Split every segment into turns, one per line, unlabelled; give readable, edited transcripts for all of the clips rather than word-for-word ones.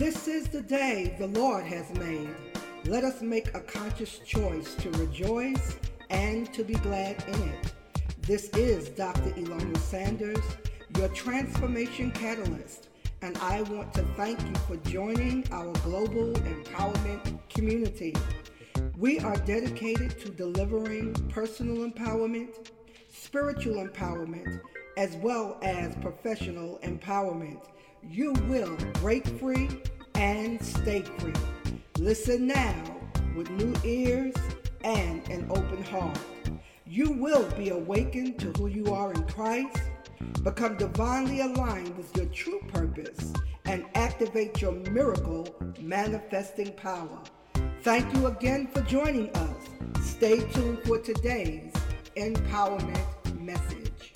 This is the day the Lord has made. Let us make a conscious choice to rejoice and to be glad in it. This is Dr. Ilona Sanders, your transformation catalyst, and I want to thank you for joining our global empowerment community. We are dedicated to delivering personal empowerment, spiritual empowerment, as well as professional empowerment. You will break free and stay free. Listen now with new ears and an open heart. You will be awakened to who you are in Christ, become divinely aligned with your true purpose, and activate your miracle manifesting power. Thank you again for joining us. Stay tuned for today's empowerment message.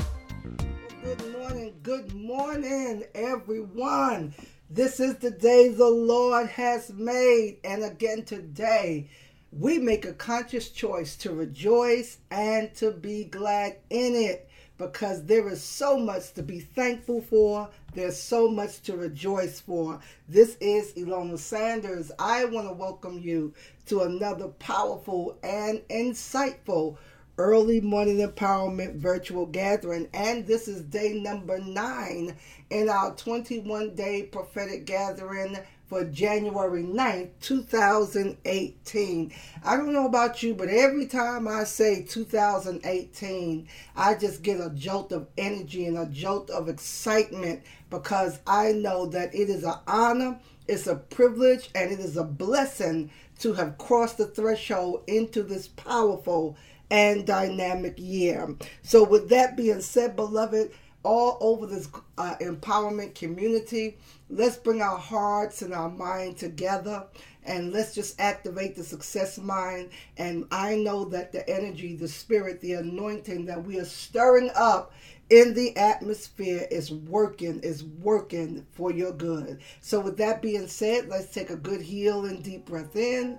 Good morning, everyone. This is the day the Lord has made. And again today, we make a conscious choice to rejoice and to be glad in it, because there is so much to be thankful for. There's so much to rejoice for. This is Ilona Sanders. I want to welcome you to another powerful and insightful early morning empowerment virtual gathering. And this is day number 9 in our 21-day prophetic gathering for January 9th, 2018. I don't know about you, but every time I say 2018, I just get a jolt of energy and a jolt of excitement, because I know that it is an honor, it's a privilege, and it is a blessing to have crossed the threshold into this powerful and dynamic year. So with that being said, beloved, all over this empowerment community, let's bring our hearts and our mind together, and let's just activate the success mind. And I know that the energy, the spirit, the anointing that we are stirring up in the atmosphere is working for your good. So with that being said, let's take a good heel and deep breath in.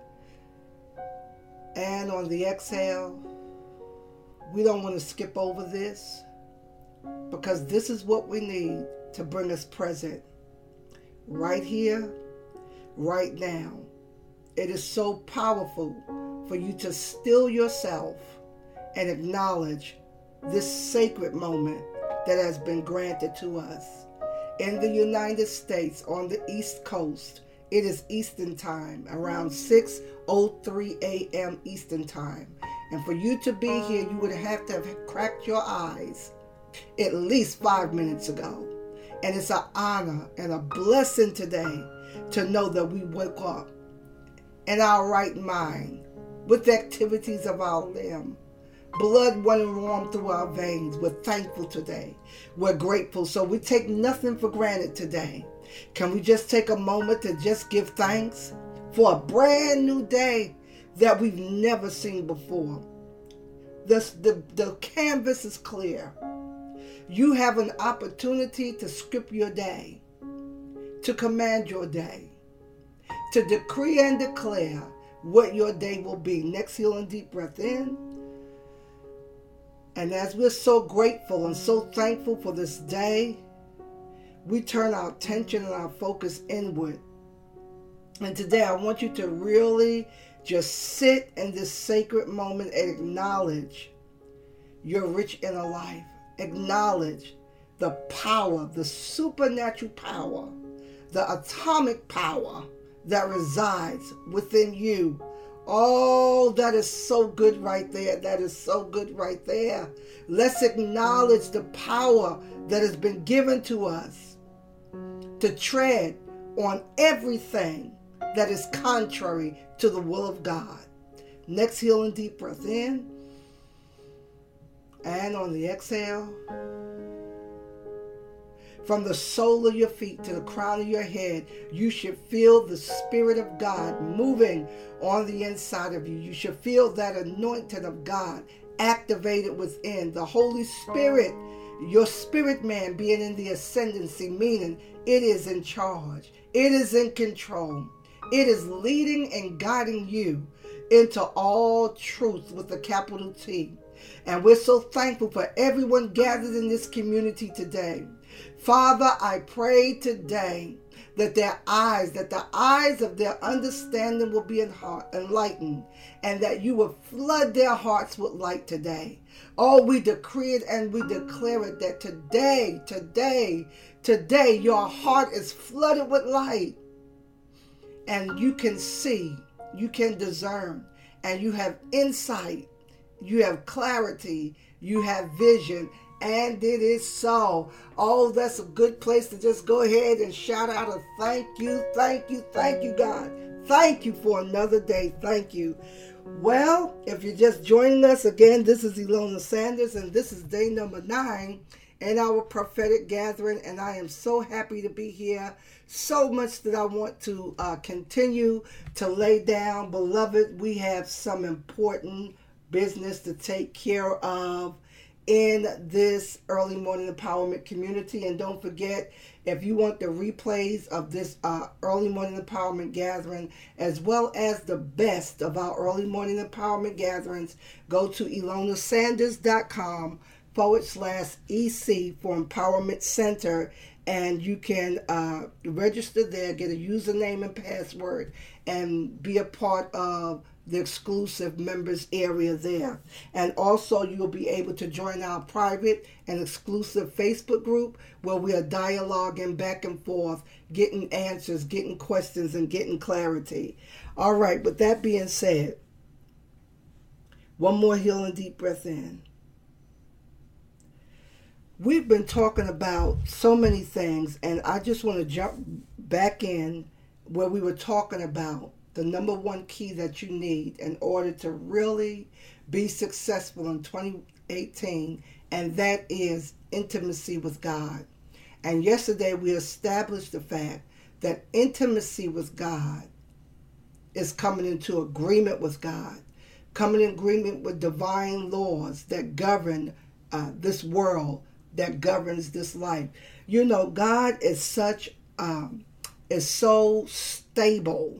And on the exhale, we don't want to skip over this, because this is what we need to bring us present right here, right now. It is so powerful for you to still yourself and acknowledge this sacred moment that has been granted to us. In the United States, on the East Coast, it is Eastern Time, around 6:03 a.m. Eastern Time. And for you to be here, you would have to have cracked your eyes at least 5 minutes ago. And it's an honor and a blessing today to know that we woke up in our right mind with the activities of our limb, blood running warm through our veins. We're thankful today. We're grateful. So we take nothing for granted today. Can we just take a moment to just give thanks for a brand new day that we've never seen before? The canvas is clear. You have an opportunity to script your day, to command your day, to decree and declare what your day will be. Next, heel and deep breath in. And as we're so grateful and so thankful for this day, we turn our attention and our focus inward. And today I want you to really just sit in this sacred moment and acknowledge your rich inner life. Acknowledge the power, the supernatural power, the atomic power that resides within you. Oh, that is so good right there. That is so good right there. Let's acknowledge the power that has been given to us to tread on everything that is contrary to the will of God. Next, heel and deep breath in. And on the exhale, from the sole of your feet to the crown of your head, you should feel the Spirit of God moving on the inside of you. You should feel that anointing of God activated within. The Holy Spirit, your spirit man being in the ascendancy, meaning it is in charge. It is in control. It is leading and guiding you into all truth with a capital T. And we're so thankful for everyone gathered in this community today. Father, I pray today that the eyes of their understanding will be enlightened, and that you will flood their hearts with light today. Oh, we decree it and we declare it that today, your heart is flooded with light, and you can see, you can discern, and you have insight, you have clarity, you have vision, and it is so. Oh, that's a good place to just go ahead and shout out a thank you, God. Thank you for another day. Thank you. Well, if you're just joining us again, this is Ilona Sanders, and this is day number 9 in our prophetic gathering, and I am so happy to be here. So much that I want to continue to lay down. Beloved, we have some important business to take care of in this early morning empowerment community. And don't forget, if you want the replays of this early morning empowerment gathering, as well as the best of our early morning empowerment gatherings, go to ilonasanders.com/EC for Empowerment Center, and you can register there, get a username and password, and be a part of the exclusive members area there. And also you'll be able to join our private and exclusive Facebook group where we are dialoguing back and forth, getting answers, getting questions, and getting clarity. All right, with that being said, one more healing deep breath in. We've been talking about so many things, and I just want to jump back in where we were talking about the number one key that you need in order to really be successful in 2018, and that is intimacy with God. And yesterday we established the fact that intimacy with God is coming into agreement with God, coming in agreement with divine laws that govern this world, that governs this life. You know, God is so stable,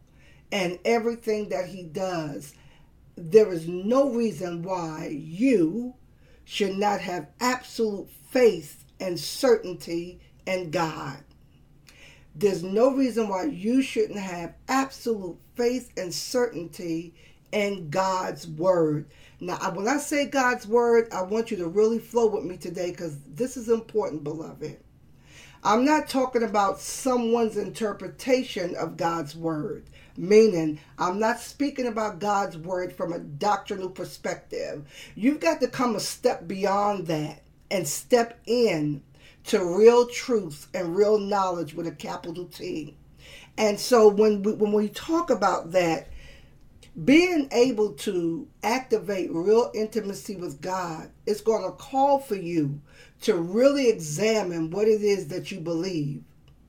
and everything that he does, there is no reason why you should not have absolute faith and certainty in God. There's no reason why you shouldn't have absolute faith and certainty in God's word. Now, when I say God's word, I want you to really flow with me today, because this is important, beloved. I'm not talking about someone's interpretation of God's word. Meaning, I'm not speaking about God's word from a doctrinal perspective. You've got to come a step beyond that and step in to real truth and real knowledge with a capital T. And so when we talk about that, being able to activate real intimacy with God is going to call for you to really examine what it is that you believe,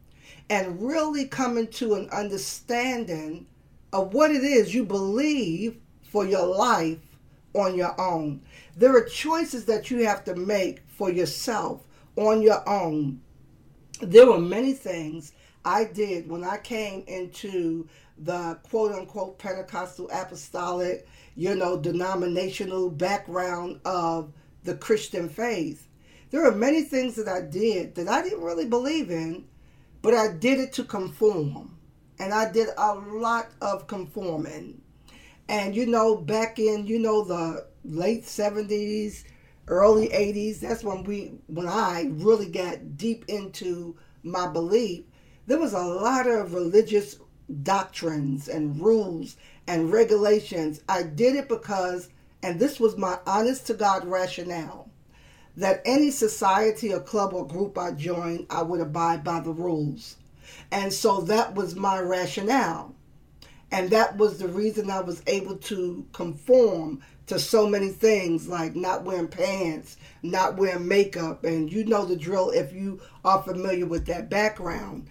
and really come into an understanding of what it is you believe for your life on your own. There are choices that you have to make for yourself on your own. There were many things I did when I came into the quote-unquote Pentecostal apostolic, denominational background of the Christian faith. There are many things that I did that I didn't really believe in, but I did it to conform. And I did a lot of conforming. And, back in, the late 70s, early 80s, that's when I really got deep into my belief. There was a lot of religious doctrines and rules and regulations. I did it because, and this was my honest to God rationale, that any society or club or group I joined, I would abide by the rules. And so that was my rationale. And that was the reason I was able to conform to so many things, like not wearing pants, not wearing makeup. And you know the drill if you are familiar with that background,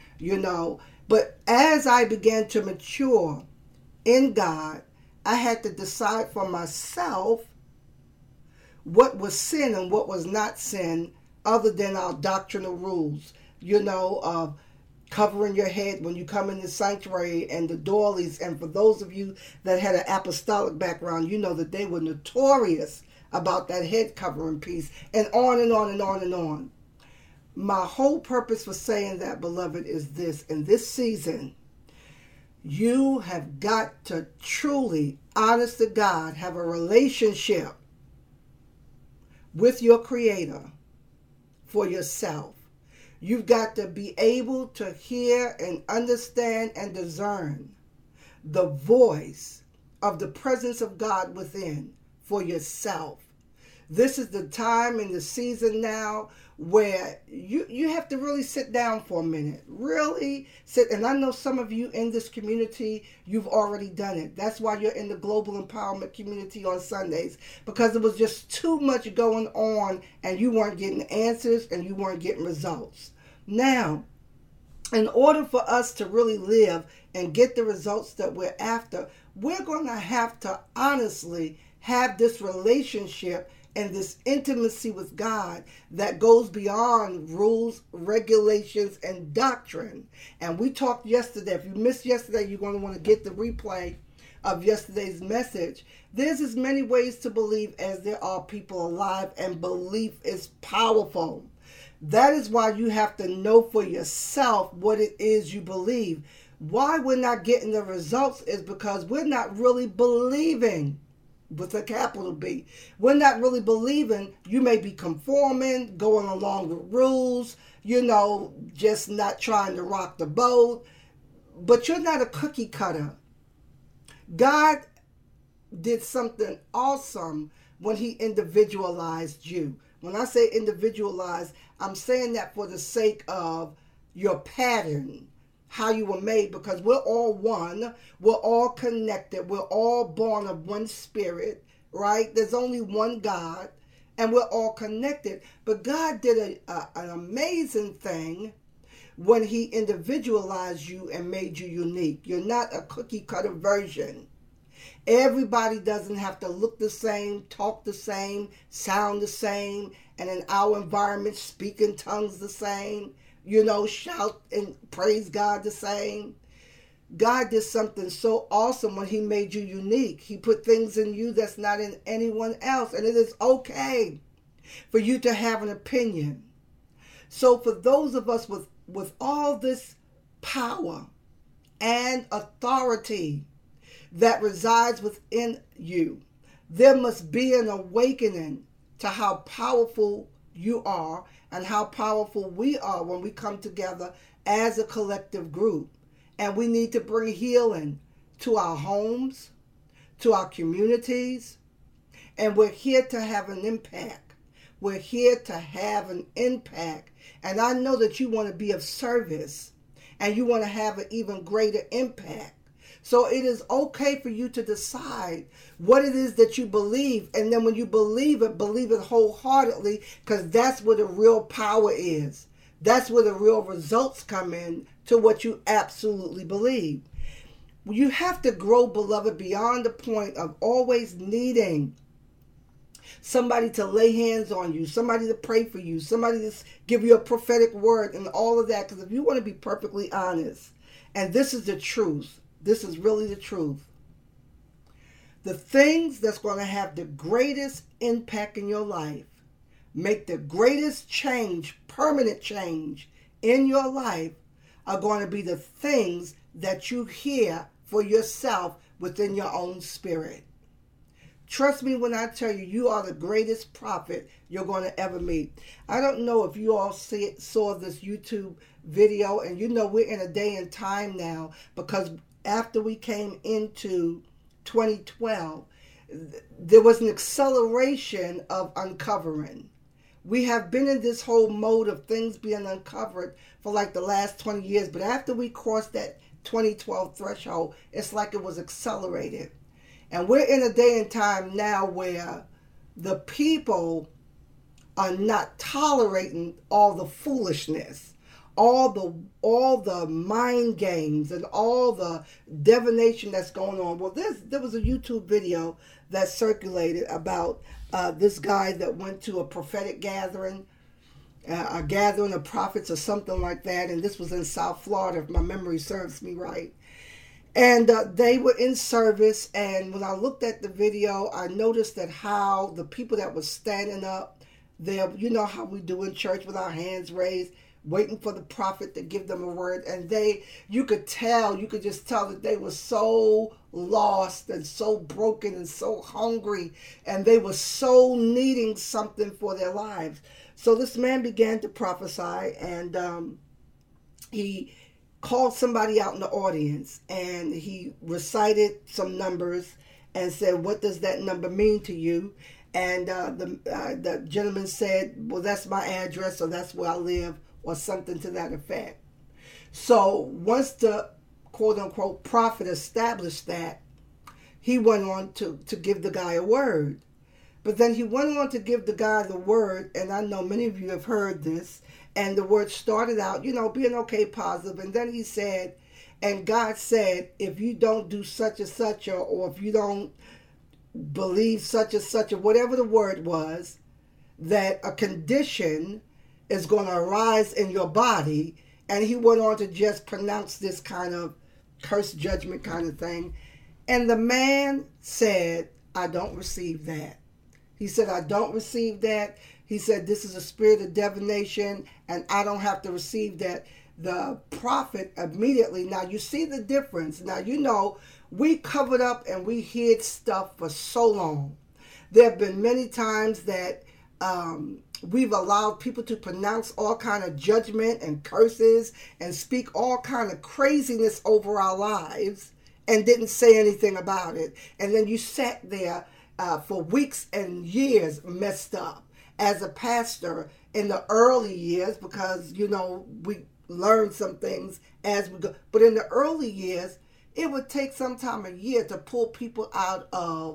But as I began to mature in God, I had to decide for myself what was sin and what was not sin, other than our doctrinal rules, of covering your head when you come in the sanctuary, and the doilies. And for those of you that had an apostolic background, you know that they were notorious about that head covering piece, and on and on and on and on. My whole purpose for saying that, beloved, is this. In this season, you have got to truly, honest to God, have a relationship with your Creator for yourself. You've got to be able to hear and understand and discern the voice of the presence of God within for yourself. This is the time in the season now where you have to really sit down for a minute. Really sit. And I know some of you in this community, you've already done it. That's why you're in the Global Empowerment community on Sundays, because it was just too much going on and you weren't getting answers and you weren't getting results. Now, in order for us to really live and get the results that we're after, we're going to have to honestly have this relationship and this intimacy with God that goes beyond rules, regulations, and doctrine. And we talked yesterday. If you missed yesterday, you're going to want to get the replay of yesterday's message. There's as many ways to believe as there are people alive, and belief is powerful. That is why you have to know for yourself what it is you believe. Why we're not getting the results is because we're not really believing with a capital B. We're not really believing. You may be conforming, going along with rules, just not trying to rock the boat, but you're not a cookie cutter. God did something awesome when he individualized you. When I say individualized, I'm saying that for the sake of your pattern, how you were made, because we're all one, we're all connected, we're all born of one spirit, right? There's only one God, and we're all connected. But God did an amazing thing when he individualized you and made you unique. You're not a cookie cutter version. Everybody doesn't have to look the same, talk the same, sound the same, and in our environment speak in tongues the same, shout and praise God the same. God did something so awesome when he made you unique. He put things in you that's not in anyone else, and it is okay for you to have an opinion. So for those of us with all this power and authority that resides within you, there must be an awakening to how powerful you are and how powerful we are when we come together as a collective group. And we need to bring healing to our homes, to our communities, and we're here to have an impact. We're here to have an impact. And I know that you want to be of service and you want to have an even greater impact. So it is okay for you to decide what it is that you believe. And then when you believe it wholeheartedly, because that's where the real power is. That's where the real results come in to what you absolutely believe. You have to grow, beloved, beyond the point of always needing somebody to lay hands on you, somebody to pray for you, somebody to give you a prophetic word and all of that. Because if you want to be perfectly honest, and this is the truth, this is really the truth. The things that's going to have the greatest impact in your life, make the greatest change, permanent change in your life, are going to be the things that you hear for yourself within your own spirit. Trust me when I tell you, you are the greatest prophet you're going to ever meet. I don't know if you all saw this YouTube video, and we're in a day and time now, because after we came into 2012, there was an acceleration of uncovering. We have been in this whole mode of things being uncovered for like the last 20 years, but after we crossed that 2012 threshold, it's like it was accelerated. And we're in a day and time now where the people are not tolerating all the foolishness, all the mind games and all the divination that's going on. Well, there was a YouTube video that circulated about this guy that went to a prophetic gathering, a gathering of prophets or something like that, and this was in South Florida, if my memory serves me right. And they were in service, and when I looked at the video, I noticed that how the people that were standing up, They're, you know how we do in church with our hands raised, waiting for the prophet to give them a word. And you could just tell that they were so lost and so broken and so hungry. And they were so needing something for their lives. So this man began to prophesy, and he called somebody out in the audience, and he recited some numbers and said, "What does that number mean to you?" And the gentleman said, "Well, that's my address, or that's where I live," or something to that effect. So once the quote-unquote prophet established that, he went on to give the guy a word. But then he went on to give the guy the word, and I know many of you have heard this, and the word started out, being okay, positive, and then he said, and God said, if you don't do such and such, or if you don't believe such and such, or whatever the word was, that a condition is going to arise in your body. And he went on to just pronounce this kind of curse judgment kind of thing. And the man said, "I don't receive that." He said, "I don't receive that." He said, "This is a spirit of divination, and I don't have to receive that." The prophet immediately, now you see the difference. Now, we covered up and we hid stuff for so long. There have been many times that we've allowed people to pronounce all kind of judgment and curses and speak all kind of craziness over our lives and didn't say anything about it. And then you sat there for weeks and years messed up. As a pastor in the early years, because, we learned some things as we go. But in the early years, it would take sometime a year to pull people out of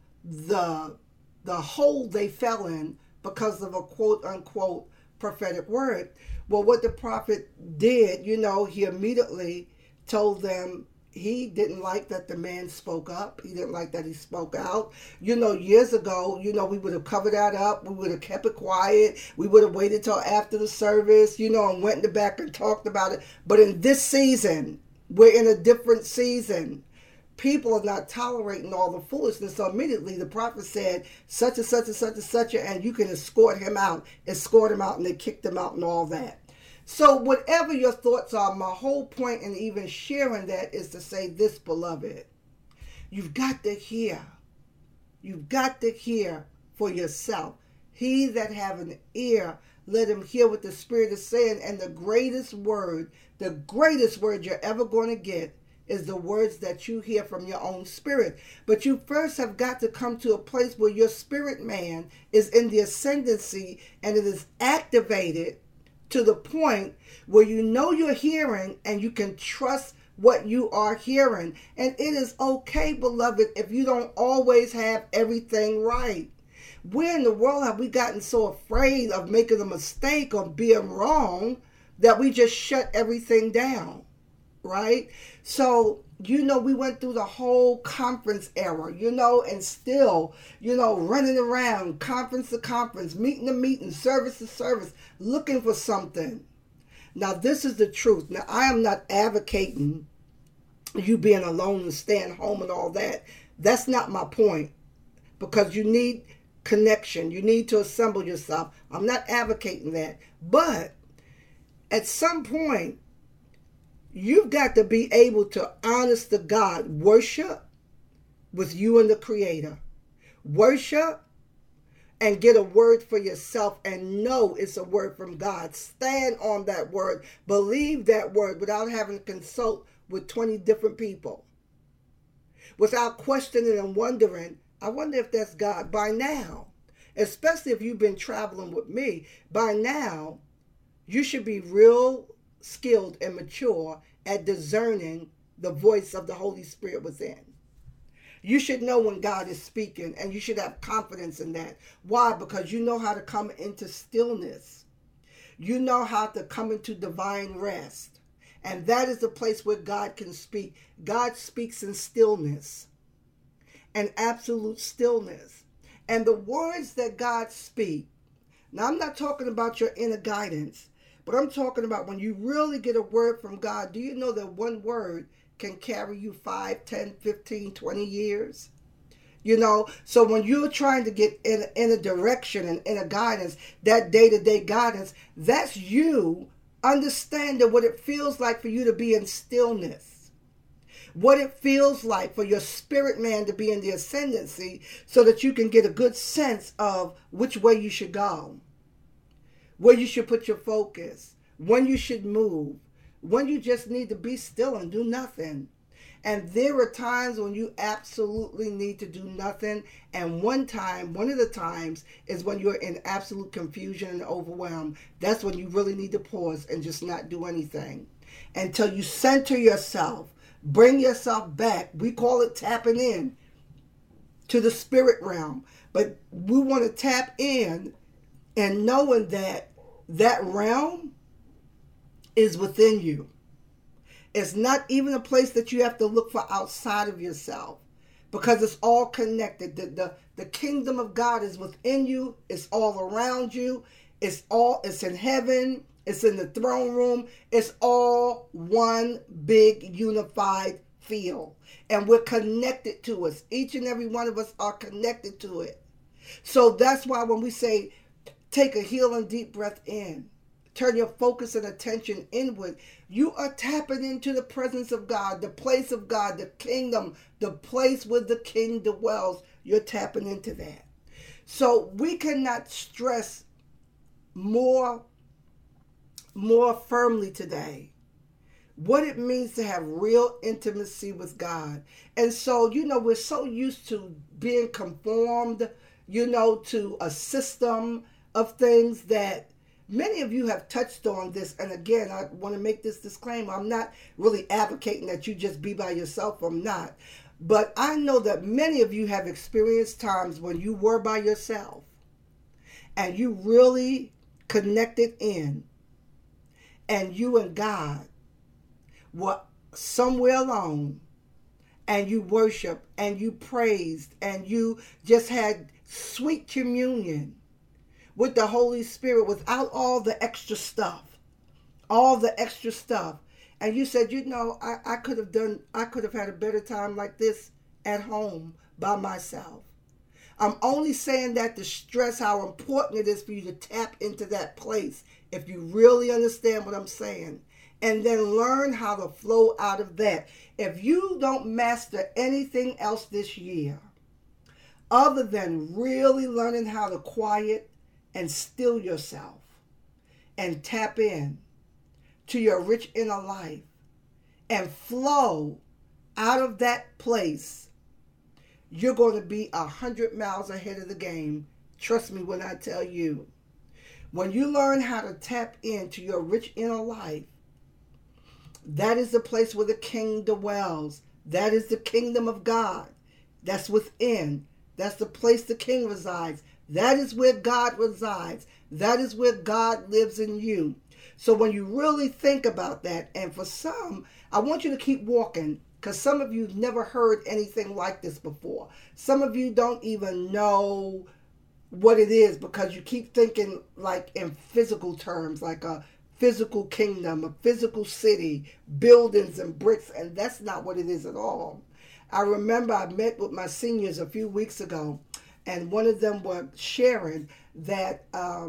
the hole they fell in because of a quote-unquote prophetic word. Well, what the prophet did, he immediately told them he didn't like that the man spoke up. He didn't like that he spoke out. Years ago, we would have covered that up. We would have kept it quiet. We would have waited till after the service, and went in the back and talked about it. But in this season, we're in a different season. People are not tolerating all the foolishness. So immediately the prophet said, such and such and such and such, and you can escort him out, and they kicked him out and all that. So whatever your thoughts are, my whole point in even sharing that is to say this, beloved. You've got to hear. You've got to hear for yourself. He that have an ear, let him hear what the Spirit is saying. And the greatest word you're ever going to get is the words that you hear from your own spirit. But you first have got to come to a place where your spirit man is in the ascendancy and it is activated to the point where you're hearing and you can trust what you are hearing. And it is okay, beloved, if you don't always have everything right. Where in the world have we gotten so afraid of making a mistake or being wrong that we just shut everything down, right? So, we went through the whole conference era, and still, running around conference to conference, meeting to meeting, service to service, looking for something. Now, this is the truth. Now, I am not advocating you being alone and staying home and all that. That's not my point, because you need connection. You need to assemble yourself. I'm not advocating that. But at some point, you've got to be able to, honest to God, worship with you and the Creator. Worship and get a word for yourself and know it's a word from God. Stand on that word. Believe that word without having to consult with 20 different people. Without questioning and wondering, I wonder if that's God. By now, especially if you've been traveling with me, by now, you should be real skilled and mature at discerning the voice of the Holy Spirit within. You should know when God is speaking, and you should have confidence in that. Why? Because you know how to come into stillness. You know how to come into divine rest. And that is the place where God can speak. God speaks in stillness and absolute stillness. And the words that God speaks, now I'm not talking about your inner guidance, but I'm talking about when you really get a word from God. Do you know that one word can carry you 5, 10, 15, 20 years? So when you're trying to get in a direction and in a guidance, that day-to-day guidance, that's you understanding what it feels like for you to be in stillness, what it feels like for your spirit man to be in the ascendancy, so that you can get a good sense of which way you should go, where you should put your focus, when you should move, when you just need to be still and do nothing. And there are times when you absolutely need to do nothing. And one of the times is when you're in absolute confusion and overwhelm. That's when you really need to pause and just not do anything until you center yourself, bring yourself back. We call it tapping in to the spirit realm. But we want to tap in and knowing that that realm is within you. It's not even a place that you have to look for outside of yourself, because it's all connected. The kingdom of God is within you. It's all around you. It's in heaven. It's in the throne room. It's all one big unified field. And we're connected to it. Each and every one of us are connected to it. So that's why when we say, take a healing deep breath in, turn your focus and attention inward, you are tapping into the presence of God, the place of God, the kingdom, the place where the king dwells. You're tapping into that. So we cannot stress more firmly today what it means to have real intimacy with God. And so, we're so used to being conformed, to a system of things that many of you have touched on this. And again, I want to make this disclaimer. I'm not really advocating that you just be by yourself. I'm not. But I know that many of you have experienced times when you were by yourself and you really connected in, and you and God were somewhere alone, and you worshiped and you praised and you just had sweet communion with the Holy Spirit without all the extra stuff. And you said, I could have had a better time like this at home by myself. I'm only saying that to stress how important it is for you to tap into that place, if you really understand what I'm saying, and then learn how to flow out of that. If you don't master anything else this year, other than really learning how to quiet and still yourself and tap in to your rich inner life and flow out of that place, you're going to be 100 miles ahead of the game. Trust me when I tell you. When you learn how to tap into your rich inner life, that is the place where the king dwells. That is the kingdom of God. That's within. That's the place the king resides. That is where God resides. That is where God lives in you. So when you really think about that, and for some, I want you to keep walking, because some of you have never heard anything like this before. Some of you don't even know what it is, because you keep thinking like in physical terms, like a physical kingdom, a physical city, buildings and bricks, and that's not what it is at all. I remember I met with my seniors a few weeks ago, and one of them were sharing that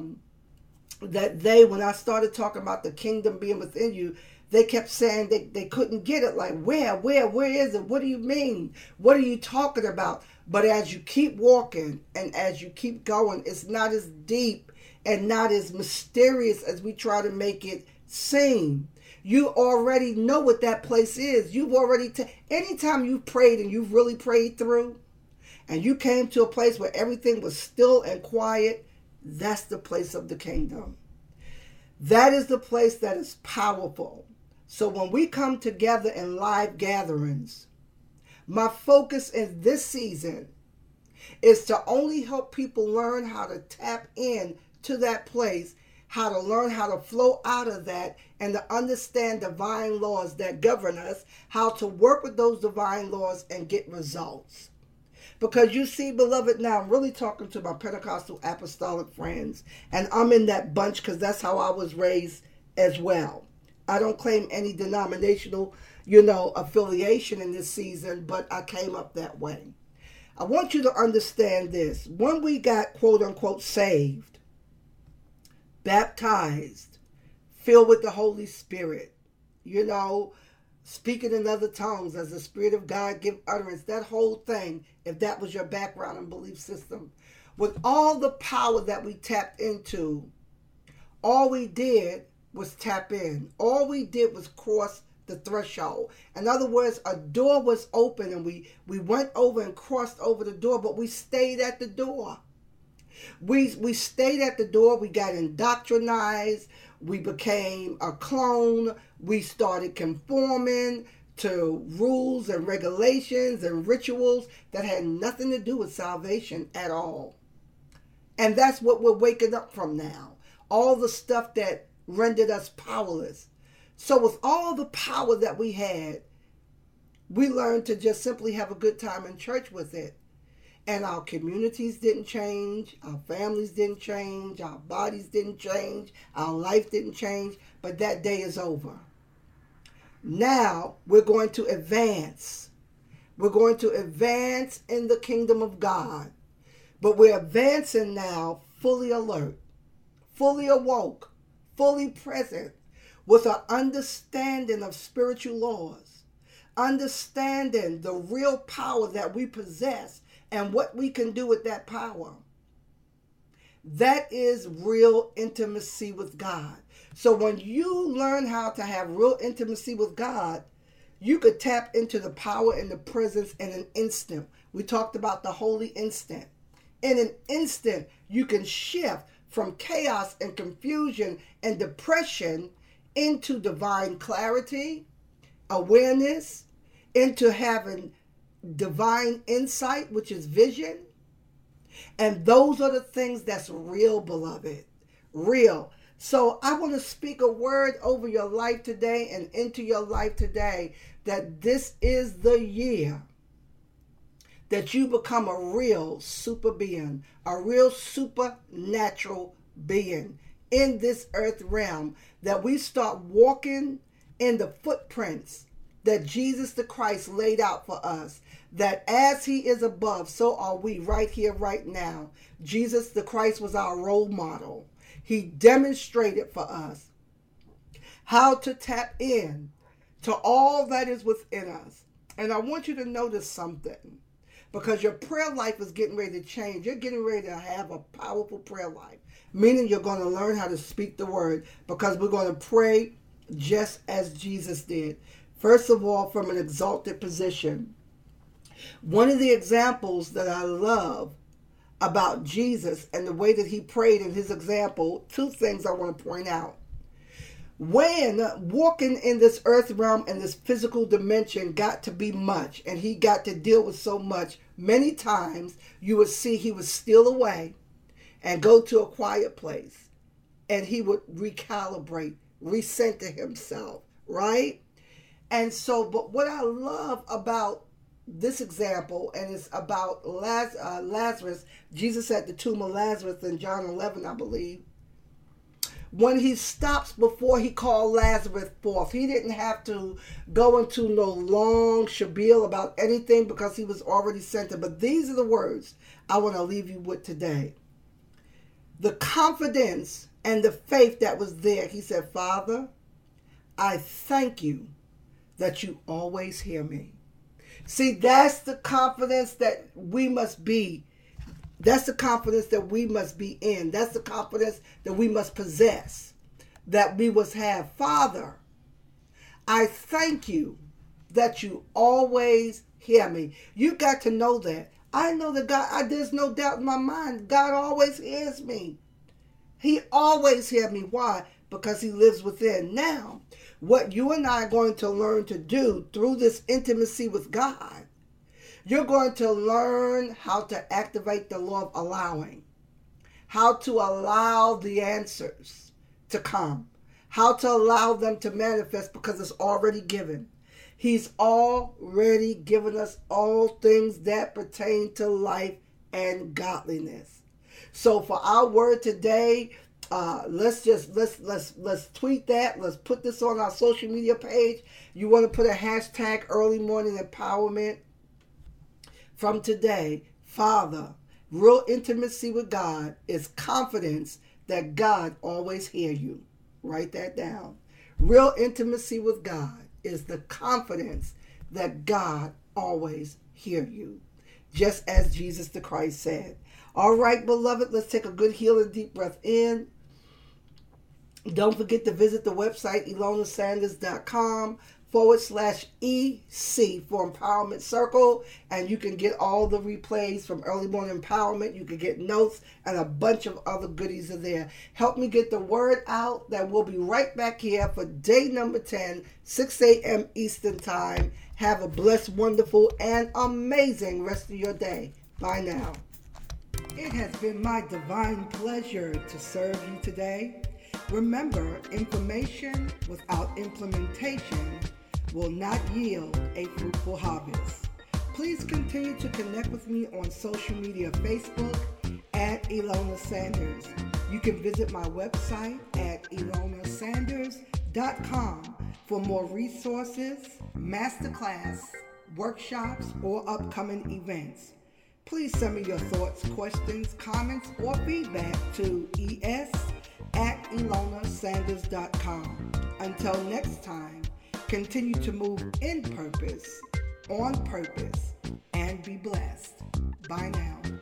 when I started talking about the kingdom being within you, they kept saying they couldn't get it. Like, where is it? What do you mean? What are you talking about? But as you keep walking and as you keep going, it's not as deep and not as mysterious as we try to make it seem. You already know what that place is. You've already, anytime you've prayed and you've really prayed through, and you came to a place where everything was still and quiet, that's the place of the kingdom. That is the place that is powerful. So when we come together in live gatherings, my focus in this season is to only help people learn how to tap in to that place, how to learn how to flow out of that, and to understand divine laws that govern us, how to work with those divine laws and get results. Because you see, beloved, now I'm really talking to my Pentecostal apostolic friends, and I'm in that bunch because that's how I was raised as well. I don't claim any denominational, affiliation in this season, but I came up that way. I want you to understand this. When we got quote unquote saved, baptized, filled with the Holy Spirit, speaking in other tongues as the Spirit of God give utterance, that whole thing, if that was your background and belief system, with all the power that we tapped into, all we did was tap in. All we did was cross the threshold. In other words, a door was open and we went over and crossed over the door, but we stayed at the door. We stayed at the door. We got indoctrinized. We became a clone. We started conforming to rules and regulations and rituals that had nothing to do with salvation at all. And that's what we're waking up from now. All the stuff that rendered us powerless. So with all the power that we had, we learned to just simply have a good time in church with it. And our communities didn't change, our families didn't change, our bodies didn't change, our life didn't change, but that day is over. Now we're going to advance. We're going to advance in the kingdom of God. But we're advancing now fully alert, fully awoke, fully present, with an understanding of spiritual laws, understanding the real power that we possess and what we can do with that power. That is real intimacy with God. So when you learn how to have real intimacy with God, you could tap into the power and the presence in an instant. We talked about the holy instant. In an instant, you can shift from chaos and confusion and depression into divine clarity, awareness, into having divine insight, which is vision. And those are the things that's real, beloved. Real. So I want to speak a word over your life today and into your life today, that this is the year that you become a real super being, a real supernatural being in this earth realm, that we start walking in the footprints that Jesus the Christ laid out for us, that as he is above, so are we right here, right now. Jesus the Christ was our role model. He demonstrated for us how to tap in to all that is within us. And I want you to notice something, because your prayer life is getting ready to change. You're getting ready to have a powerful prayer life, meaning you're going to learn how to speak the word, because we're going to pray just as Jesus did. First of all, from an exalted position. One of the examples that I love about Jesus and the way that he prayed in his example, two things I want to point out. When walking in this earth realm and this physical dimension got to be much, and he got to deal with so much, many times you would see he would steal away and go to a quiet place, and he would recalibrate, recenter himself, right? And so, but what I love about this example, and it's about Lazarus, Jesus at the tomb of Lazarus in John 11, I believe. When he stops before he called Lazarus forth, he didn't have to go into no long spiel about anything, because he was already centered. But these are the words I want to leave you with today. The confidence and the faith that was there. He said, Father, I thank you that you always hear me. See, that's the confidence that we must be. That's the confidence that we must be in. That's the confidence that we must possess, that we must have. Father, I thank you that you always hear me. You got to know that. I know that God, there's no doubt in my mind, God always hears me. He always hears me. Why? Because he lives within. Now, what you and I are going to learn to do through this intimacy with God, you're going to learn how to activate the law of allowing, how to allow the answers to come, how to allow them to manifest, because it's already given. He's already given us all things that pertain to life and godliness. So for our word today, let's tweet that. Let's put this on our social media page. You want to put a hashtag early morning empowerment. from today, Father, real intimacy with God is confidence that God always hears you. Write that down. Real intimacy with God is the confidence that God always hears you, just as Jesus the Christ said. All right, beloved, let's take a good healing deep breath in. Don't forget to visit the website elonasanders.com/EC for Empowerment Circle, and you can get all the replays from Early Morning Empowerment. You can get notes and a bunch of other goodies are there. Help me get the word out that we'll be right back here for day number 10, 6 a.m. Eastern Time. Have a blessed, wonderful, and amazing rest of your day. Bye now. It has been my divine pleasure to serve you today. Remember, information without implementation will not yield a fruitful harvest. Please continue to connect with me on social media, Facebook at Elona Sanders. You can visit my website at elonasanders.com for more resources, masterclass, workshops, or upcoming events. Please send me your thoughts, questions, comments, or feedback to es@elonasanders.com. Until next time, continue to move in purpose, on purpose, and be blessed. Bye now.